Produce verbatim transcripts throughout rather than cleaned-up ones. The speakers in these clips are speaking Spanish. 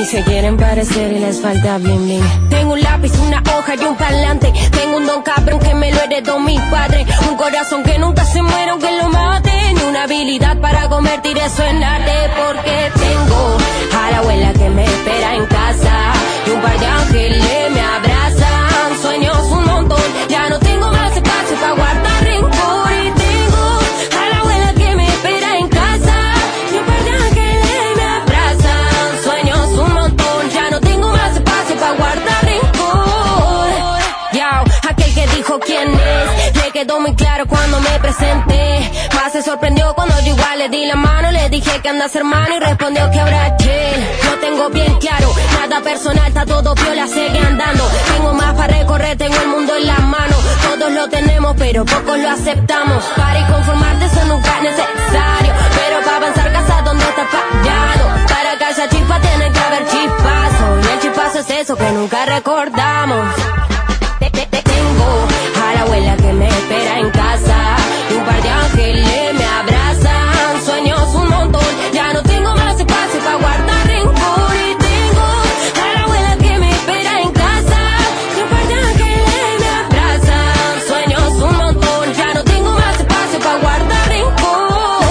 Y se quieren parecer y les falta bling bling. Tengo un lápiz, una hoja y un parlante. Tengo un don cabrón que me lo heredó mi padre. Un corazón que nunca se muere aunque lo maten. Y una habilidad para convertir eso en arte. Porque tengo a la abuela que me espera en casa. Y un par de ángeles me abrazan. Sueños un montón, ya no tengo más espacio para guardar rencor. Y tengo a la abuela que me espera en casa. Y un par de ángeles me abrazan. Sueños un montón, ya no tengo más espacio para guardar rencor. Yo, aquel que dijo quién es, le quedó muy claro cuando me presenté. Más se sorprendió cuando yo igual le di la mano. Le dije que andas hermano y respondió que habrá que. Lo tengo bien claro, nada personal, está todo piola, sigue andando. Tengo más para recorrer, tengo el mundo en las manos. Todos lo tenemos, pero pocos lo aceptamos. Para y conformarte eso nunca es necesario. Pero para avanzar casa donde está fallado. Para que haya chispa tiene que haber chispazo. Y el chispazo es eso que nunca recordamos. Tengo a la abuela que me espera en casa. Y un par de ángeles me abrazan. Sueños un montón, ya no tengo más espacio para guardar rencor. Y tengo a la abuela que me espera en casa. Y un par de ángeles me abrazan. Sueños un montón, ya no tengo más espacio para guardar rencor.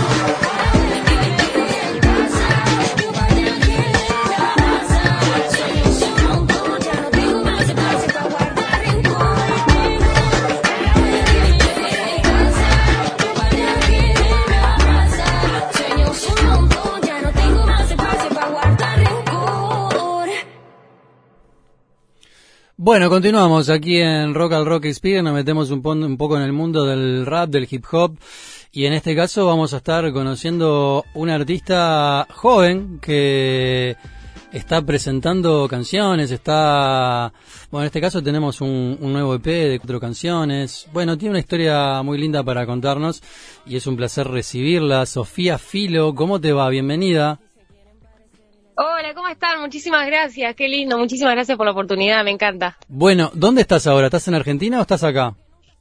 Bueno, continuamos aquí en Rock al Rock Experience, nos metemos un, pon, un poco en el mundo del rap, del hip hop, y en este caso vamos a estar conociendo una artista joven que está presentando canciones, está... Bueno, en este caso tenemos un, un nuevo E P de cuatro canciones. Bueno, tiene una historia muy linda para contarnos y es un placer recibirla. Sofía Filo, ¿cómo te va? Bienvenida. Hola, ¿cómo están? Muchísimas gracias, qué lindo, muchísimas gracias por la oportunidad, me encanta. Bueno, ¿dónde estás ahora? ¿Estás en Argentina o estás acá?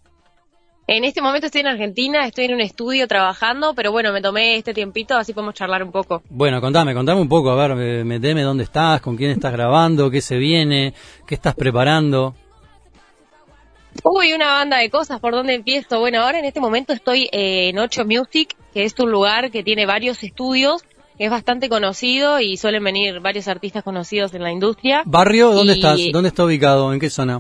En este momento estoy en Argentina, estoy en un estudio trabajando, pero bueno, me tomé este tiempito, así podemos charlar un poco. Bueno, contame, contame un poco, a ver, meteme dónde estás, con quién estás grabando, qué se viene, qué estás preparando. Uy, una banda de cosas, ¿por dónde empiezo? Bueno, ahora en este momento estoy eh, en Ocho Music, que es un lugar que tiene varios estudios, que es bastante conocido y suelen venir varios artistas conocidos en la industria. ¿Barrio? ¿Dónde y... estás? ¿Dónde está ubicado? ¿En qué zona?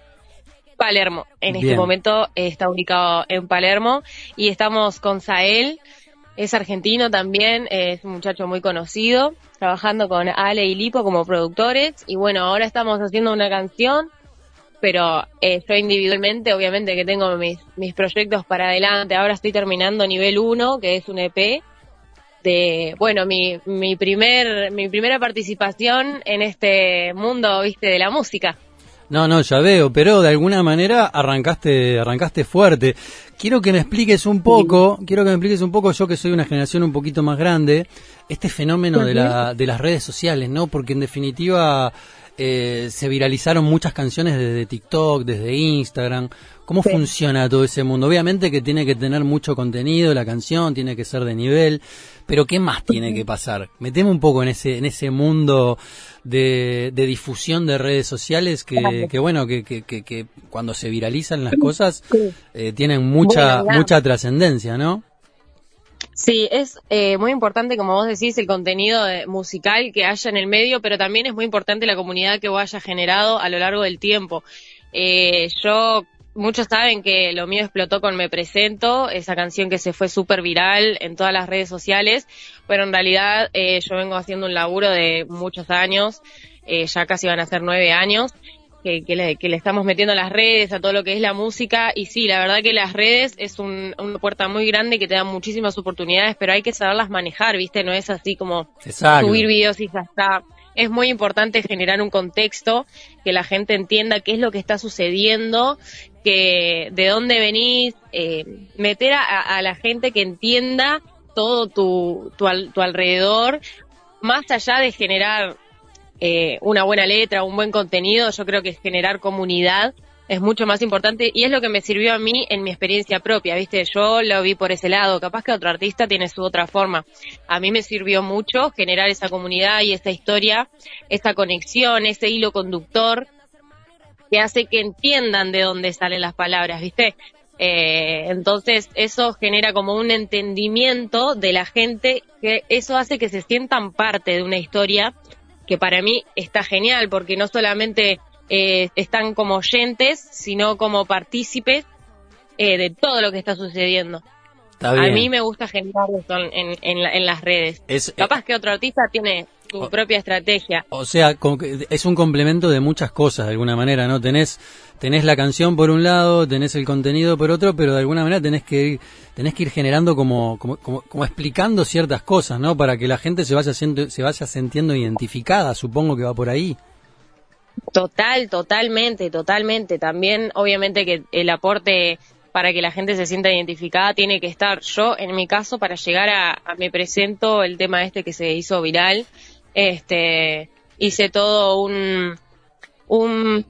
Palermo. En Bien. Este momento está ubicado en Palermo y estamos con Sael, es argentino también, es un muchacho muy conocido, trabajando con Ale y Lipo como productores y bueno, ahora estamos haciendo una canción, pero eh, yo individualmente obviamente que tengo mis, mis proyectos para adelante, ahora estoy terminando nivel uno, que es un E P, de, bueno, mi, mi primer, mi primera participación en este mundo, viste, de la música. No, no, ya veo, pero de alguna manera arrancaste, arrancaste fuerte. Quiero que me expliques un poco, quiero que me expliques un poco, yo que soy una generación un poquito más grande, este fenómeno de la, de las redes sociales, ¿no? Porque en definitiva eh, se viralizaron muchas canciones desde TikTok, desde Instagram. ¿Cómo sí. funciona todo ese mundo? Obviamente que tiene que tener mucho contenido, la canción tiene que ser de nivel, pero ¿qué más tiene que pasar? Meteme un poco en ese en ese mundo de, de difusión de redes sociales que, que bueno, que, que, que, que cuando se viralizan las cosas eh, tienen mucha bueno, mucha trascendencia, ¿no? Sí, es eh, muy importante, como vos decís, el contenido de, musical que haya en el medio, pero también es muy importante la comunidad que vos hayas generado a lo largo del tiempo. Eh, yo... Muchos saben que lo mío explotó con Me Presento, esa canción que se fue súper viral en todas las redes sociales, pero en realidad eh, yo vengo haciendo un laburo de muchos años, eh, ya casi van a ser nueve años, que, que, le, que le estamos metiendo a las redes, a todo lo que es la música, y sí, la verdad que las redes es un, una puerta muy grande que te da muchísimas oportunidades, pero hay que saberlas manejar, ¿viste? No es así como Exacto. subir videos y ya está. Es muy importante generar un contexto, que la gente entienda qué es lo que está sucediendo, que de dónde venís, eh, meter a, a la gente que entienda todo tu, tu, al, tu alrededor, más allá de generar eh, una buena letra, un buen contenido, yo creo que es generar comunidad es mucho más importante y es lo que me sirvió a mí en mi experiencia propia, ¿viste? Yo lo vi por ese lado, capaz que otro artista tiene su otra forma. A mí me sirvió mucho generar esa comunidad y esta historia, esta conexión, ese hilo conductor que hace que entiendan de dónde salen las palabras, ¿viste? Eh, entonces eso genera como un entendimiento de la gente, que eso hace que se sientan parte de una historia que para mí está genial, porque no solamente eh, están como oyentes, sino como partícipes eh, de todo lo que está sucediendo. Está bien. A mí me gusta generar eso en, en, la, en las redes. Es, Capaz eh, que otro artista tiene su o, propia estrategia. O sea, como que es un complemento de muchas cosas, de alguna manera, ¿no? Tenés tenés la canción por un lado, tenés el contenido por otro, pero de alguna manera tenés que ir, tenés que ir generando como, como, como, como explicando ciertas cosas, ¿no? Para que la gente se vaya siendo, se vaya sintiendo identificada, supongo que va por ahí. Total, totalmente, totalmente. También, obviamente, que el aporte para que la gente se sienta identificada tiene que estar. Yo, en mi caso, para llegar a, a Me Presento, el tema este que se hizo viral, este, hice todo un, un,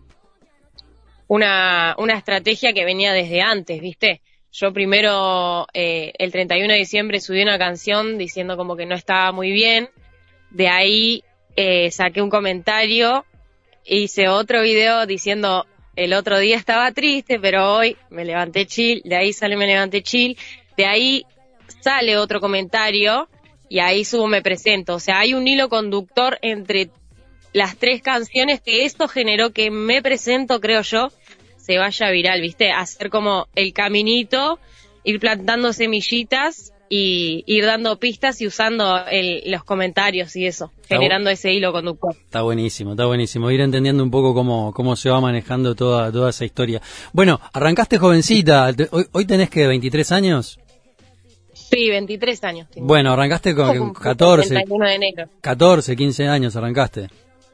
una, una estrategia que venía desde antes, ¿viste? Yo primero, eh, el treinta y uno de diciembre subí una canción diciendo como que no estaba muy bien. De ahí, eh, saqué un comentario, hice otro video diciendo el otro día estaba triste, pero hoy me levanté chill, de ahí sale me levanté chill, de ahí sale otro comentario y ahí subo Me Presento. O sea, hay un hilo conductor entre las tres canciones que esto generó que Me Presento, creo yo, se vaya viral, ¿viste? Hacer como el caminito, ir plantando semillitas y ir dando pistas y usando el, los comentarios y eso, está generando bu- ese hilo conductor. Está buenísimo, está buenísimo. Ir entendiendo un poco cómo cómo se va manejando toda toda esa historia. Bueno, arrancaste jovencita. Hoy, hoy tenés que veintitrés años. Sí, veintitrés años. Tengo. Bueno, arrancaste con catorce, treinta y uno de enero. catorce, quince años arrancaste.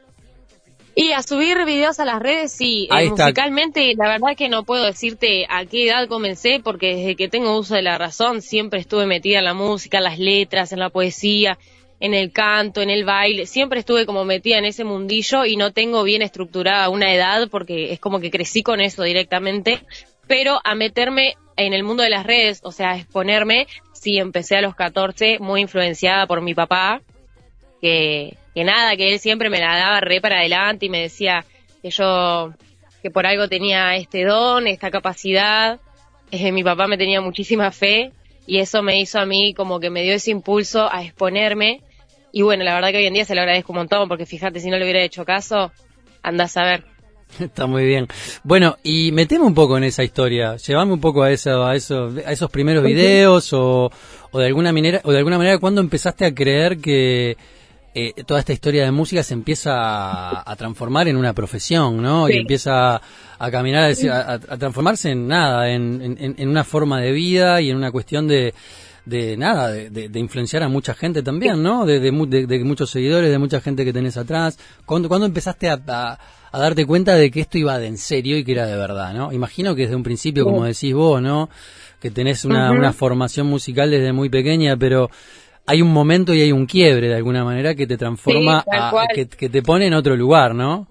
Y a subir videos a las redes, sí, eh, musicalmente, la verdad que no puedo decirte a qué edad comencé, porque desde que tengo uso de la razón siempre estuve metida en la música, en las letras, en la poesía, en el canto, en el baile, siempre estuve como metida en ese mundillo y no tengo bien estructurada una edad, porque es como que crecí con eso directamente, pero a meterme en el mundo de las redes, o sea, a exponerme, sí, empecé a los catorce, muy influenciada por mi papá, que... que nada, que él siempre me la daba re para adelante y me decía que yo, que por algo tenía este don, esta capacidad. Eh, mi papá me tenía muchísima fe y eso me hizo a mí como que me dio ese impulso a exponerme. Y bueno, la verdad que hoy en día se lo agradezco un montón, porque fíjate, si no le hubiera hecho caso, andás a ver. Está muy bien. Bueno, y meteme un poco en esa historia, llevame un poco a eso, a eso, a esos primeros videos o, o de alguna manera, o de alguna manera, ¿cuándo empezaste a creer que Eh, toda esta historia de música se empieza a, a transformar en una profesión, ¿no? Sí. Y empieza a, a caminar, a, a, a transformarse en nada, en, en, en una forma de vida y en una cuestión de, de nada, de, de, de influenciar a mucha gente también, ¿no? De, de, de, de muchos seguidores, de mucha gente que tenés atrás. ¿Cuándo, ¿cuándo empezaste a, a, a darte cuenta de que esto iba de en serio y que era de verdad, ¿no? Imagino que desde un principio, como decís vos, ¿no? Que tenés una, uh-huh. una formación musical desde muy pequeña, pero hay un momento y hay un quiebre de alguna manera que te transforma, sí, a, que, que te pone en otro lugar, ¿no?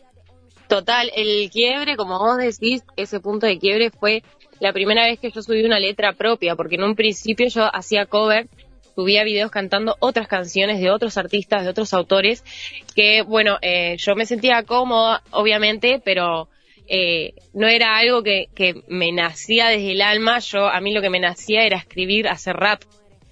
Total, el quiebre, como vos decís, ese punto de quiebre fue la primera vez que yo subí una letra propia, porque en un principio yo hacía cover, subía videos cantando otras canciones de otros artistas, de otros autores, que bueno, eh, yo me sentía cómoda, obviamente, pero eh, no era algo que, que me nacía desde el alma. Yo, a mí lo que me nacía era escribir, hacer rap.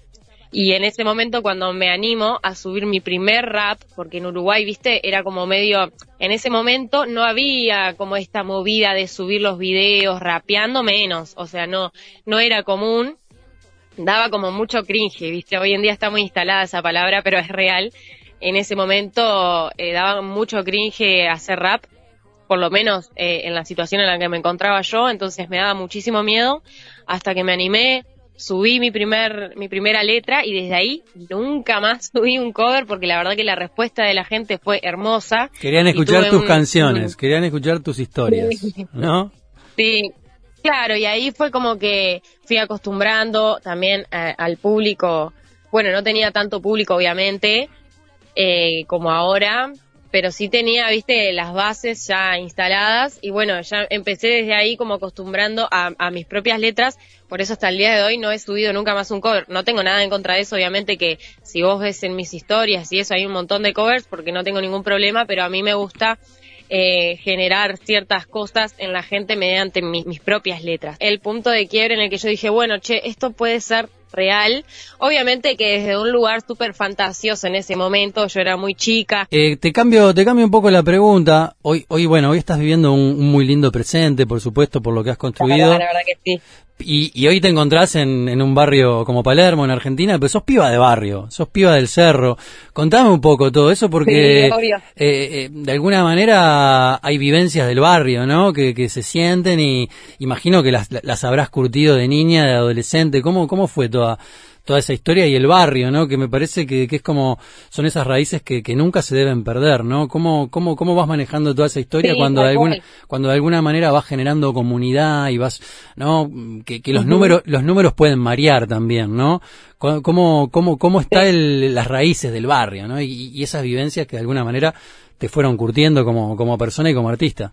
Y en ese momento, cuando me animo a subir mi primer rap, porque en Uruguay, viste, era como medio, en ese momento no había como esta movida de subir los videos rapeando, menos, o sea, no, no era común, daba como mucho cringe, viste, hoy en día está muy instalada esa palabra, pero es real. En ese momento eh, daba mucho cringe hacer rap, por lo menos eh, en la situación en la que me encontraba yo, entonces me daba muchísimo miedo, hasta que me animé. Subí mi primer mi primera letra y desde ahí nunca más subí un cover, porque la verdad que la respuesta de la gente fue hermosa. Querían escuchar tus un, canciones, un... querían escuchar tus historias, sí. ¿No? Sí, claro, y ahí fue como que fui acostumbrando también a, al público. Bueno, no tenía tanto público obviamente eh, como ahora, pero sí tenía, viste, las bases ya instaladas y bueno, ya empecé desde ahí como acostumbrando a, a mis propias letras, por eso hasta el día de hoy no he subido nunca más un cover. No tengo nada en contra de eso, obviamente que si vos ves en mis historias y eso hay un montón de covers porque no tengo ningún problema, pero a mí me gusta eh, generar ciertas cosas en la gente mediante mi, mis propias letras. El punto de quiebre en el que yo dije, bueno, che, esto puede ser real, obviamente que desde un lugar súper fantasioso en ese momento, yo era muy chica. Eh, te cambio te cambio un poco la pregunta. Hoy, hoy bueno, hoy estás viviendo un, un muy lindo presente, por supuesto, por lo que has construido. La verdad, la verdad que sí. Y, y hoy te encontrás en, en un barrio como Palermo, en Argentina, pero sos piba de barrio, sos piba del cerro. Contame un poco todo eso porque sí, obvio. Eh, eh, de alguna manera hay vivencias del barrio, ¿no? Que, que se sienten y imagino que las, las habrás curtido de niña, de adolescente. ¿Cómo, cómo fue toda toda esa historia y el barrio, ¿no? Que me parece que, que es como, son esas raíces que, que nunca se deben perder, ¿no? ¿Cómo, cómo, cómo vas manejando toda esa historia sí, cuando de alguna, cuando de alguna manera vas generando comunidad y vas, ¿no? Que, que los uh-huh. números, los números pueden variar también, ¿no? ¿Cómo, cómo, cómo está sí. el, las raíces del barrio, ¿no? Y, y esas vivencias que de alguna manera te fueron curtiendo como, como persona y como artista.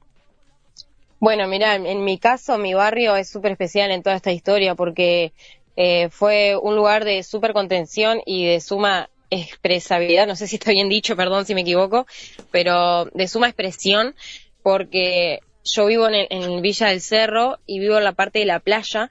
Bueno, mirá, en, en mi caso, mi barrio es súper especial en toda esta historia porque Eh, fue un lugar de súper contención y de suma expresabilidad, no sé si está bien dicho, perdón si me equivoco, pero de suma expresión, porque yo vivo en, en Villa del Cerro y vivo en la parte de la playa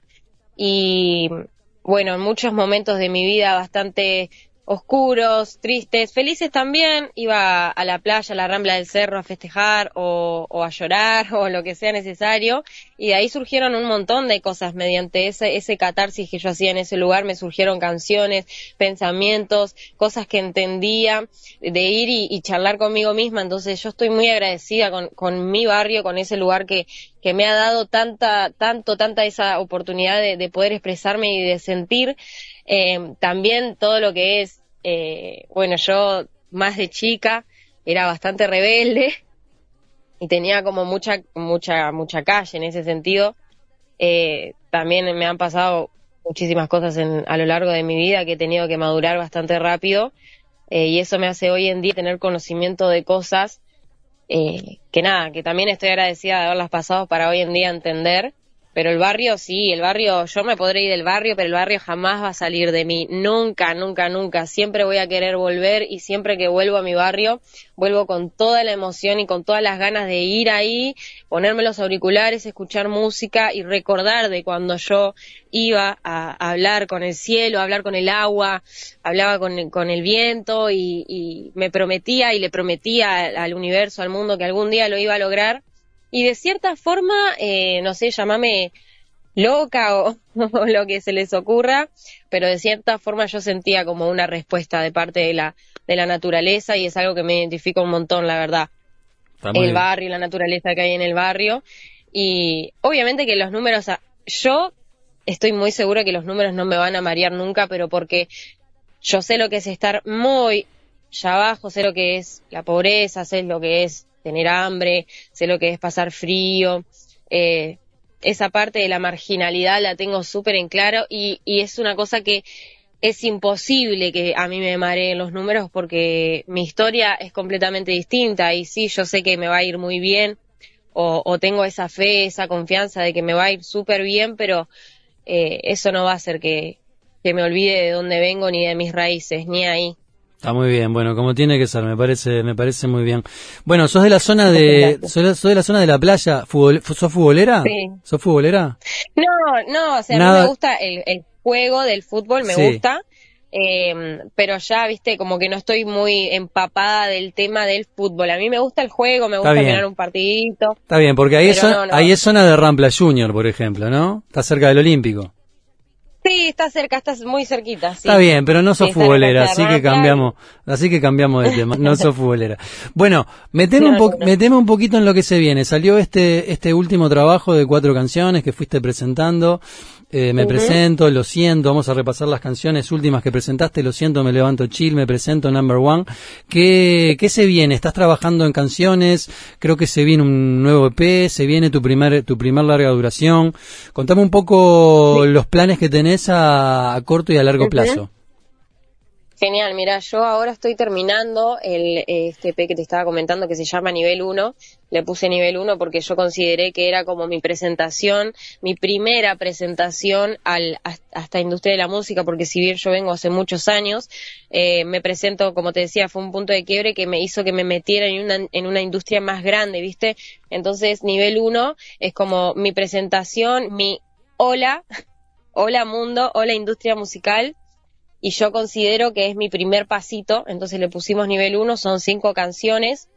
y, bueno, en muchos momentos de mi vida bastante oscuros, tristes, felices también, iba a la playa, a la Rambla del Cerro a festejar o, o a llorar o lo que sea necesario y de ahí surgieron un montón de cosas mediante ese, ese catarsis que yo hacía en ese lugar, me surgieron canciones, pensamientos, cosas que entendía de ir y, y charlar conmigo misma, entonces yo estoy muy agradecida con, con mi barrio, con ese lugar que, que me ha dado tanta, tanto, tanta esa oportunidad de, de poder expresarme y de sentir. Eh, también todo lo que es, eh, bueno, yo más de chica era bastante rebelde y tenía como mucha, mucha, mucha calle en ese sentido. Eh, también me han pasado muchísimas cosas en, a lo largo de mi vida que he tenido que madurar bastante rápido eh, y eso me hace hoy en día tener conocimiento de cosas eh, que nada, que también estoy agradecida de haberlas pasado para hoy en día entender. Pero el barrio, sí, el barrio, yo me podré ir del barrio, pero el barrio jamás va a salir de mí. Nunca, nunca, nunca. Siempre voy a querer volver y siempre que vuelvo a mi barrio, vuelvo con toda la emoción y con todas las ganas de ir ahí, ponerme los auriculares, escuchar música y recordar de cuando yo iba a, a hablar con el cielo, a hablar con el agua, hablaba con, con el viento y, y me prometía y le prometía al, al universo, al mundo que algún día lo iba a lograr. Y de cierta forma, eh, no sé, llámame loca o, o lo que se les ocurra, pero de cierta forma yo sentía como una respuesta de parte de la de la naturaleza y es algo que me identifica un montón, la verdad. El bien. Barrio, la naturaleza que hay en el barrio. Y obviamente que los números, yo estoy muy segura que los números no me van a marear nunca, pero porque yo sé lo que es estar muy allá abajo, sé lo que es la pobreza, sé lo que es tener hambre, sé lo que es pasar frío, eh, esa parte de la marginalidad la tengo súper en claro y, y es una cosa que es imposible que a mí me mareen los números porque mi historia es completamente distinta y sí, yo sé que me va a ir muy bien o, o tengo esa fe, esa confianza de que me va a ir súper bien, pero eh, eso no va a hacer que, que me olvide de dónde vengo ni de mis raíces, ni ahí. Está muy bien, bueno, como tiene que ser, me parece, me parece muy bien. Bueno, sos de la zona de, sos, sos de la zona de la playa, fútbol, ¿sos futbolera? Sí. ¿Sos futbolera? No, no, o sea, Nada. a mí me gusta el, el juego del fútbol, me Sí. gusta, eh, pero ya, viste, como que no estoy muy empapada del tema del fútbol. A mí me gusta el juego, me Está gusta bien. mirar un partidito. Está bien, porque ahí, es, Pero zo- no, no. ahí es zona de Rampla Junior, por ejemplo, ¿no? Está cerca del Olímpico. Sí, está cerca, está muy cerquita, sí. Está bien, pero no sos Sí, está en la futbolera, cancha de así que Rampla. cambiamos, así que cambiamos de tema, no sos futbolera. Bueno, meteme, No, un po- no, no. meteme un poquito en lo que se viene. Salió este este último trabajo de cuatro canciones que fuiste presentando. Eh, me Ujú. presento, lo siento, vamos a repasar las canciones últimas que presentaste, lo siento, me levanto chill, me presento, number one. ¿Qué, qué se viene? ¿Estás trabajando en canciones? Creo que se viene un nuevo E P, se viene tu primer, tu primer larga duración. Contame un poco Sí. los planes que tenés a, a corto y a largo Ujú. plazo. Genial, mira, yo ahora estoy terminando el este E P que te estaba comentando que se llama Nivel uno. Le puse Nivel uno porque yo consideré que era como mi presentación, mi primera presentación al, a, a esta industria de la música, porque si bien yo vengo hace muchos años, eh, me presento, como te decía, fue un punto de quiebre que me hizo que me metiera en una, en una industria más grande, ¿viste? Entonces, Nivel uno es como mi presentación, mi hola, hola mundo, hola industria musical. Y yo considero que es mi primer pasito, entonces le pusimos Nivel uno, son cinco canciones,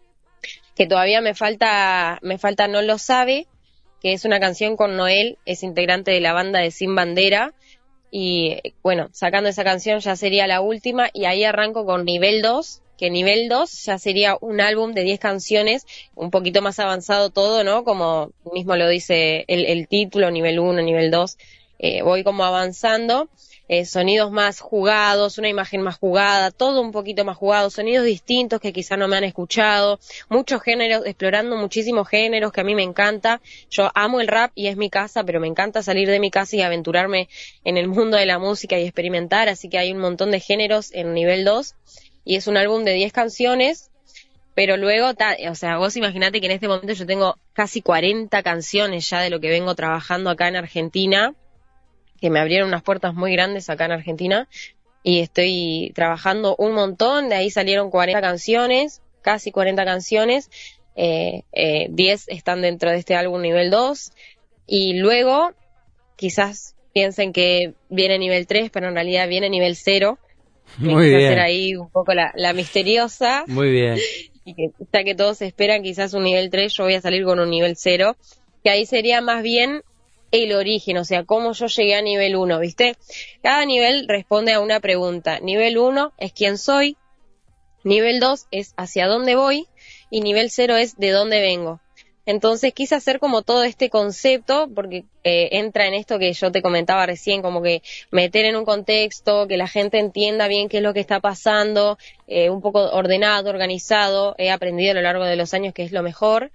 que todavía me falta, me falta No lo sabe, que es una canción con Noel, es integrante de la banda de Sin Bandera, y bueno, sacando esa canción ya sería la última, y ahí arranco con Nivel dos, que Nivel dos ya sería un álbum de diez canciones, un poquito más avanzado todo, ¿no? Como mismo lo dice el, el título, Nivel uno, Nivel dos, eh, voy como avanzando. Eh, sonidos más jugados, una imagen más jugada, todo un poquito más jugado, sonidos distintos que quizá no me han escuchado, muchos géneros, explorando muchísimos géneros que a mí me encanta. Yo amo el rap y es mi casa, pero me encanta salir de mi casa y aventurarme en el mundo de la música y experimentar, así que hay un montón de géneros en Nivel dos y es un álbum de diez canciones, pero luego, ta, o sea, vos imaginate que en este momento yo tengo casi cuarenta canciones ya de lo que vengo trabajando acá en Argentina, que me abrieron unas puertas muy grandes acá en Argentina, y estoy trabajando un montón, de ahí salieron cuarenta canciones, casi cuarenta canciones, eh, eh, diez están dentro de este álbum Nivel dos, y luego quizás piensen que viene Nivel tres, pero en realidad viene Nivel cero, Muy que bien. hacer ahí un poco la, la misteriosa, Muy bien. y que hasta que todos esperan quizás un Nivel tres, yo voy a salir con un Nivel cero, que ahí sería más bien el origen, o sea, cómo yo llegué a Nivel uno, ¿viste? Cada nivel responde a una pregunta. Nivel uno es quién soy, Nivel dos es hacia dónde voy, y Nivel cero es de dónde vengo. Entonces quise hacer como todo este concepto, porque eh, entra en esto que yo te comentaba recién, como que meter en un contexto, que la gente entienda bien qué es lo que está pasando, eh, un poco ordenado, organizado. He aprendido a lo largo de los años que es lo mejor.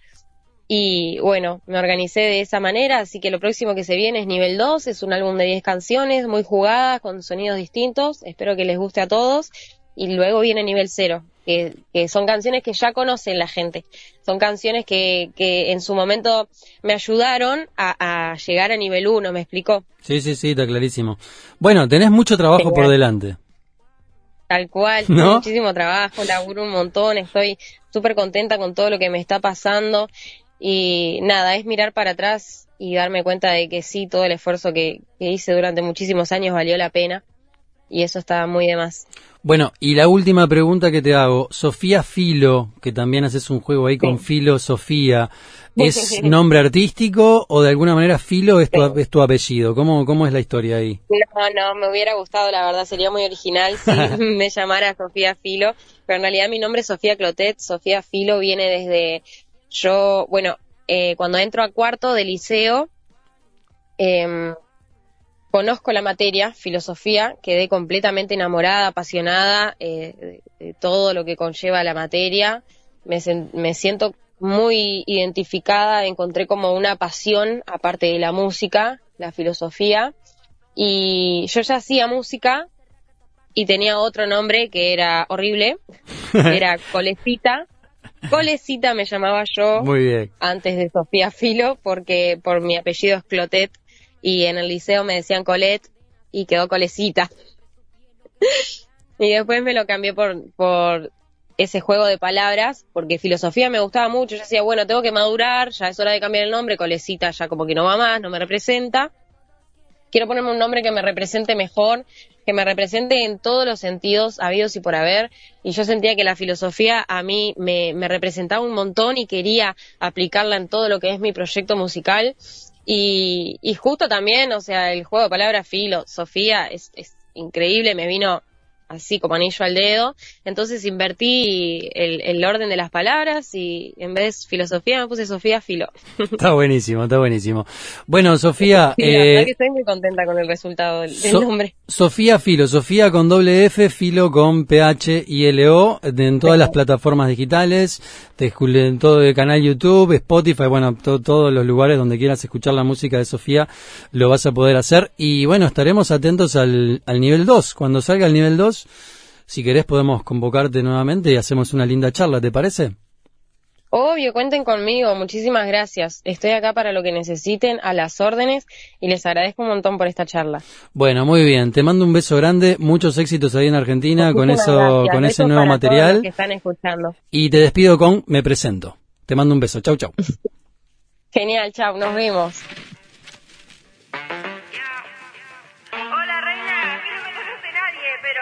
Y bueno, me organicé de esa manera, así que lo próximo que se viene es Nivel dos, es un álbum de diez canciones, muy jugadas, con sonidos distintos, espero que les guste a todos, y luego viene Nivel cero, que, que son canciones que ya conocen la gente, son canciones que, que en su momento me ayudaron a, a llegar a Nivel uno, ¿me explicó? Sí, sí, sí, está clarísimo. Bueno, tenés mucho trabajo Genial. por delante. Tal cual, ¿No? tengo muchísimo trabajo, laburo un montón, estoy súper contenta con todo lo que me está pasando. Y nada, es mirar para atrás y darme cuenta de que sí, todo el esfuerzo que, que hice durante muchísimos años valió la pena, y eso está muy de más. Bueno, y la última pregunta que te hago, Sofía Filo, que también haces un juego ahí con Sí. Filosofía, ¿es nombre artístico o de alguna manera Filo es tu, Sí. es tu apellido? ¿Cómo, ¿Cómo es la historia ahí? No, no, me hubiera gustado, la verdad, sería muy original si me llamara Sofía Filo, pero en realidad mi nombre es Sofía Clotet. Sofía Filo viene desde yo, bueno, eh, cuando entro a cuarto de liceo, eh, conozco la materia, filosofía, quedé completamente enamorada, apasionada eh, de, de todo lo que conlleva la materia, me, sen- me siento muy identificada, encontré como una pasión, aparte de la música, la filosofía, y yo ya hacía música y tenía otro nombre que era horrible, era Colecita. Colecita me llamaba yo Muy bien. antes de Sofía Filo, porque por mi apellido es Clotet, y en el liceo me decían Colette y quedó Colecita. Y después me lo cambié por, por ese juego de palabras, porque filosofía me gustaba mucho. Yo decía, bueno, tengo que madurar, ya es hora de cambiar el nombre, Colecita ya como que no va más, no me representa. Quiero ponerme un nombre que me represente mejor, que me represente en todos los sentidos habidos y por haber, y yo sentía que la filosofía a mí me, me representaba un montón y quería aplicarla en todo lo que es mi proyecto musical, y, y justo también, o sea, el juego de palabras filosofía es, es increíble, me vino así como anillo al dedo, entonces invertí el, el orden de las palabras y en vez de filosofía me puse Sofía Filo. Está buenísimo, está buenísimo. Bueno, Sofía... Sí, la eh, verdad que estoy muy contenta con el resultado del, del So- nombre. Sofía Filo, Sofía con doble F, Filo con P H I L O, en todas las plataformas digitales, te escu- en todo el canal YouTube, Spotify, bueno, to- todos los lugares donde quieras escuchar la música de Sofía, lo vas a poder hacer. Y bueno, estaremos atentos al, al nivel dos. Cuando salga el nivel dos, si querés podemos convocarte nuevamente y hacemos una linda charla, ¿te parece? Obvio, cuenten conmigo, muchísimas gracias. Estoy acá para lo que necesiten, a las órdenes, y les agradezco un montón por esta charla. Bueno, muy bien, te mando un beso grande, muchos éxitos ahí en Argentina con eso, gracias. con Besos ese nuevo para material. todos los que están escuchando. Y te despido con Me Presento. Te mando un beso, chau chau. Genial, chau, nos vemos. Hola, reina, a mí no me conoce nadie, pero...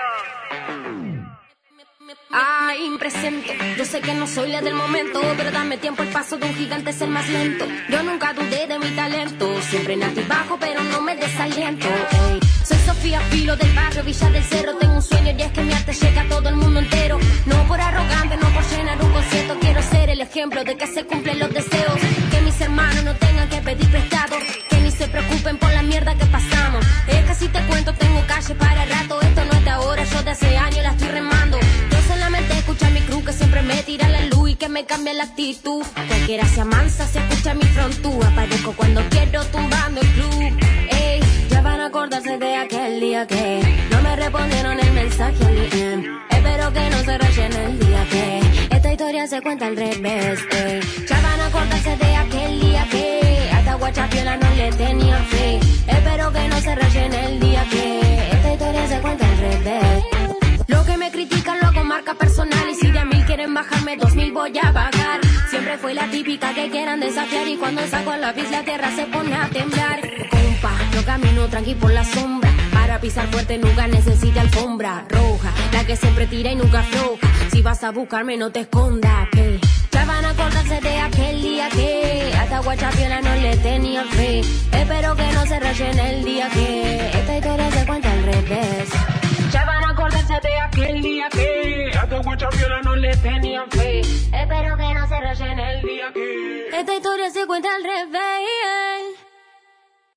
Ay, presento. Yo sé que no soy la del momento, pero dame tiempo, el paso de un gigante es el más lento. Yo nunca dudé de mi talento, siempre en alto y bajo, pero no me desaliento. Ey. Soy Sofía Filo del barrio Villa del Cerro. Tengo un sueño y es que mi arte llega a todo el mundo entero. No por arrogante, no por llenar un concierto. Quiero ser el ejemplo de que se cumplen los deseos. Que mis hermanos no tengan que pedir prestado, que ni se preocupen por la mierda que pasamos. Es que si te cuento tengo calle para rato. Esto no es de ahora, yo de hace años la estoy remando. Yo solamente escucho a mi crew que siempre me tira la luz y que me cambia la actitud. Cualquiera se amansa, se escucha mi frontú. Aparezco cuando quiero tumbando el club. Ey, ya van a acordarse de aquel día que no me respondieron el mensaje al D M. Espero que no se rayen el día que esta historia se cuenta al revés. Ey, ya van a acordarse de aquel día que hasta Guachapiola no le tenía fe. Espero que no se rayen el día que esta historia se cuenta al revés. Lo que me critican lo hago marca personal, y si de mil quieren bajarme dos mil voy a bajar. Siempre fue la típica que quieran desafiar, y cuando saco a la pis la tierra se pone a temblar. Compa, yo camino tranqui por la sombra, para pisar fuerte nunca necesita alfombra roja, la que siempre tira y nunca afloja. Si vas a buscarme no te escondas, que ya van a acordarse de aquel día que hasta Guachapiola no le tenía fe. Espero que no se rayen el día que esta historia se cuenta al revés. Ya van a acordarse de aquel día que hasta Guachapiola no le tenían fe. Espero que no se rayen el día que esta historia se cuenta al revés.